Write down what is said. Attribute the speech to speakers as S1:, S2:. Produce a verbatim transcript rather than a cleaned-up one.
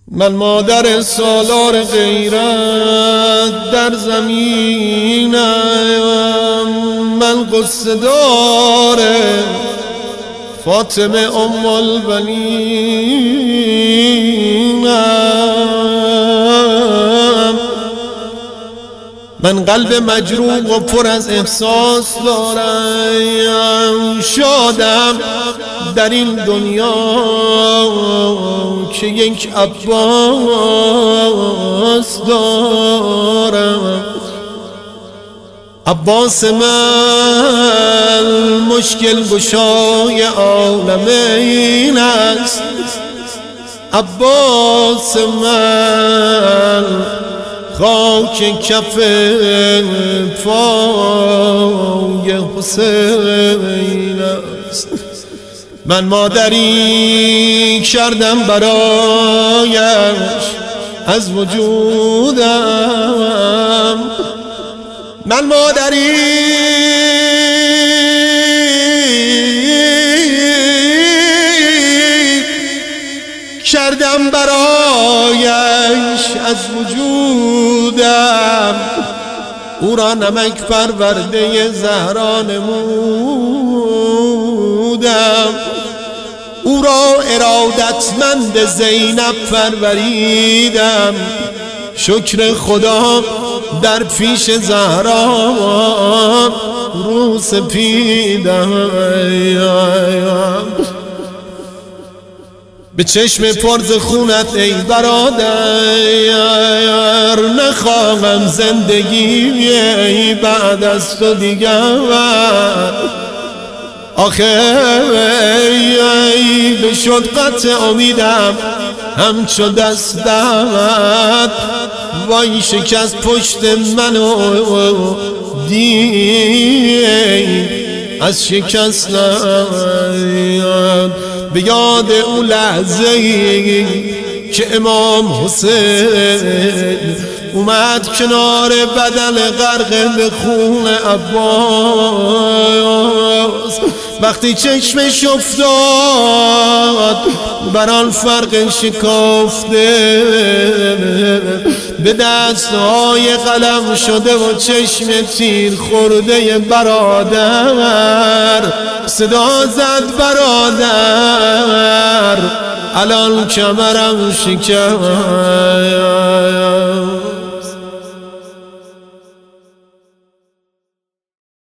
S1: من مادر سالار غیرت در زمینم، من قصه دار فاطمه ام البنینم. من قلب مجروح و پر از احساس دارم، شادم در این دنیا که یک عباس دارم. عباس من مشکل گشای عالمین است، عباس من خاک کف پای حسین است. من مادری کردم برایش از وجودم، من مادری کردم برایش از وجودم. او را نمک پرورده زهرا نمودم، او را ارادتمند زینب پروریدم. شکر خدا در پیش زهرا رو سپیدم. به چشم پرز خونت ای برادر، نخواهم زندگی بعد از تو دیگر. آخه بشد قطع امیدم همچو دستت، وای شکست پشت منو دی از شکستن. به یاد اون لحظه ای که امام حسین اومد کنار بدن غرق به خون عباس، وقتی چشمش افتاد بر آن فرق شکافته، به دستهای قلم شده و چشم تیر خورده برادر صدا زد برادر الان کمرم شکست.